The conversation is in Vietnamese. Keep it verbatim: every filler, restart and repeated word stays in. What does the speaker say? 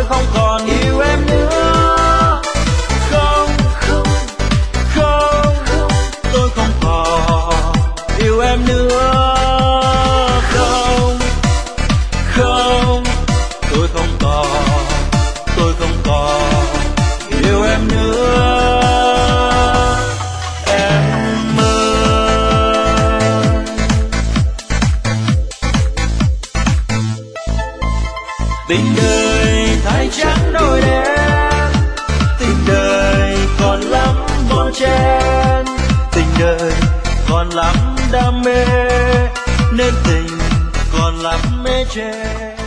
không còn yêu em nữa. Không, không, không, không, tôi không còn yêu em nữa. Không, không, tôi không còn, tôi không còn yêu em nữa. Em ơi, tình đời thay trắng đôi đen, tình đời còn lắm bon chen, tình đời còn lắm đam mê, nên tình còn lắm mê che.